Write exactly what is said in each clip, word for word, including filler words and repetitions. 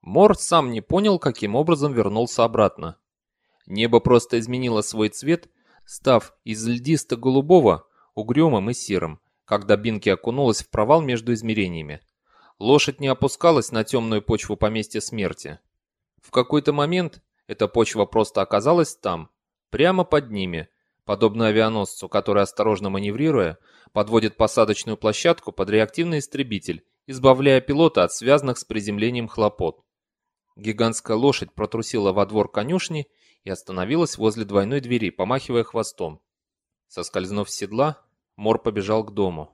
Мор сам не понял, каким образом вернулся обратно. Небо просто изменило свой цвет, став из льдисто-голубого угрюмым и серым, когда Бинки окунулась в провал между измерениями. Лошадь не опускалась на темную почву поместья смерти. В какой-то момент эта почва просто оказалась там, прямо под ними, подобно авианосцу, который, осторожно маневрируя, подводит посадочную площадку под реактивный истребитель, избавляя пилота от связанных с приземлением хлопот. Гигантская лошадь протрусила во двор конюшни и остановилась возле двойной двери, помахивая хвостом. Соскользнув с седла, Мор побежал к дому.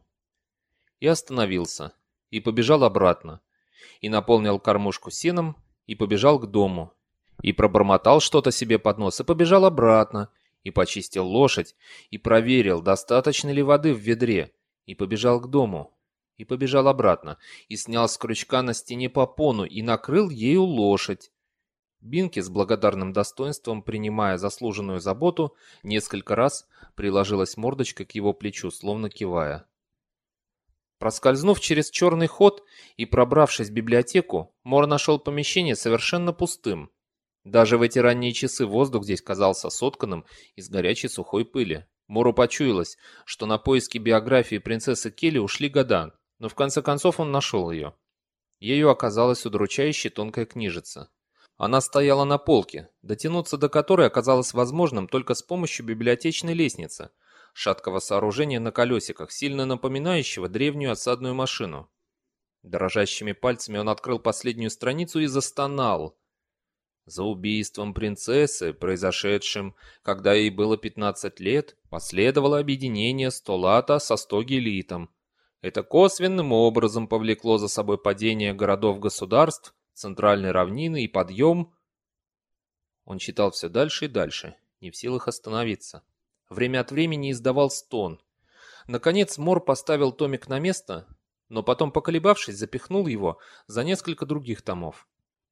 И остановился, и побежал обратно, и наполнил кормушку сеном, и побежал к дому, и пробормотал что-то себе под нос, и побежал обратно, и почистил лошадь, и проверил, достаточно ли воды в ведре, и побежал к дому, и побежал обратно, и снял с крючка на стене попону, и накрыл ею лошадь. Бинки, с благодарным достоинством принимая заслуженную заботу, несколько раз приложилась мордочкой к его плечу, словно кивая. Проскользнув через черный ход и пробравшись в библиотеку, Мор нашел помещение совершенно пустым. Даже в эти ранние часы воздух здесь казался сотканным из горячей сухой пыли. Мору почуялось, что на поиски биографии принцессы Келли ушли года, но в конце концов он нашел ее. Ею оказалась удручающая тонкая книжица. Она стояла на полке, дотянуться до которой оказалось возможным только с помощью библиотечной лестницы, шаткого сооружения на колесиках, сильно напоминающего древнюю осадную машину. Дрожащими пальцами он открыл последнюю страницу и застонал. За убийством принцессы, произошедшим, когда ей было пятнадцать лет, последовало объединение Столата со Стогилитом. Это косвенным образом повлекло за собой падение городов-государств, центральной равнины и подъем. Он читал все дальше и дальше, не в силах остановиться. Время от времени издавал стон. Наконец Мор поставил томик на место, но потом, поколебавшись, запихнул его за несколько других томов.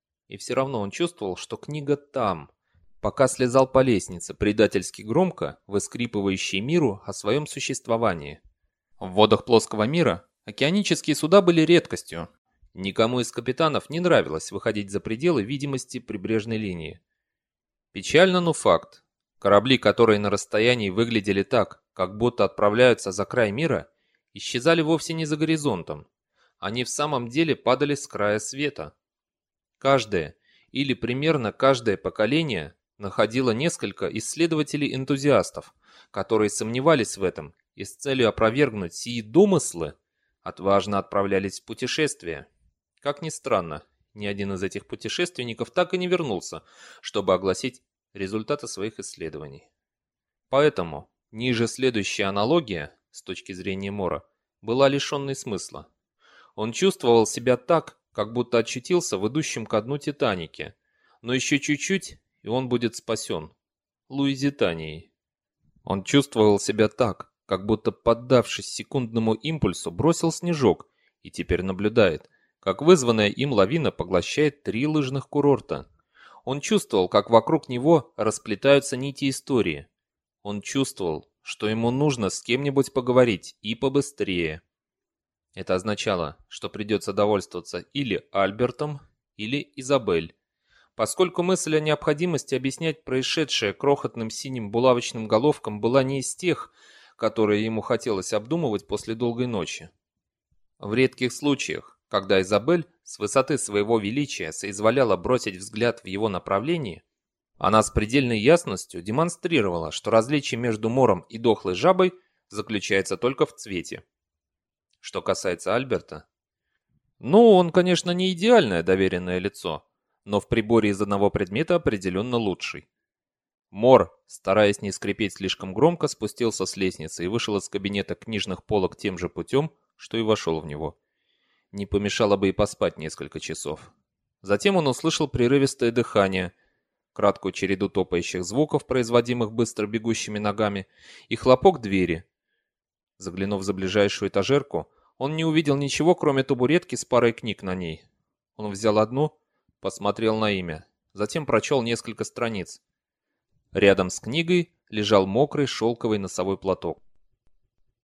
И все равно он чувствовал, что книга там, пока слезал по лестнице, предательски громко выскрипывающей миру о своем существовании. В водах плоского мира океанические суда были редкостью. Никому из капитанов не нравилось выходить за пределы видимости прибрежной линии. Печально, но факт. Корабли, которые на расстоянии выглядели так, как будто отправляются за край мира, исчезали вовсе не за горизонтом. Они в самом деле падали с края света. Каждое, или примерно каждое поколение находило несколько исследователей-энтузиастов, которые сомневались в этом и с целью опровергнуть сии домыслы отважно отправлялись в путешествие. Как ни странно, ни один из этих путешественников так и не вернулся, чтобы огласить результаты своих исследований. Поэтому ниже следующая аналогия, с точки зрения Мора, была лишенной смысла. Он чувствовал себя так, как будто очутился в идущем ко дну Титанике, но еще чуть-чуть, и он будет спасен Луизитанией. Он чувствовал себя так, как будто, поддавшись секундному импульсу, бросил снежок и теперь наблюдает, как вызванная им лавина поглощает три лыжных курорта. Он чувствовал, как вокруг него расплетаются нити истории. Он чувствовал, что ему нужно с кем-нибудь поговорить и побыстрее. Это означало, что придется довольствоваться или Альбертом, или Изабель. Поскольку мысль о необходимости объяснять происшедшее крохотным синим булавочным головкам была не из тех, которые ему хотелось обдумывать после долгой ночи. В редких случаях, когда Изабель с высоты своего величия соизволяла бросить взгляд в его направлении, она с предельной ясностью демонстрировала, что различие между Мором и дохлой жабой заключается только в цвете. Что касается Альберта, ну, он, конечно, не идеальное доверенное лицо, но в приборе из одного предмета определенно лучший. Мор, стараясь не скрипеть слишком громко, спустился с лестницы и вышел из кабинета книжных полок тем же путем, что и вошел в него. Не помешало бы и поспать несколько часов. Затем он услышал прерывистое дыхание, краткую череду топающих звуков, производимых быстро бегущими ногами, и хлопок двери. Заглянув за ближайшую этажерку, он не увидел ничего, кроме табуретки с парой книг на ней. Он взял одну, посмотрел на имя, затем прочел несколько страниц. Рядом с книгой лежал мокрый шелковый носовой платок.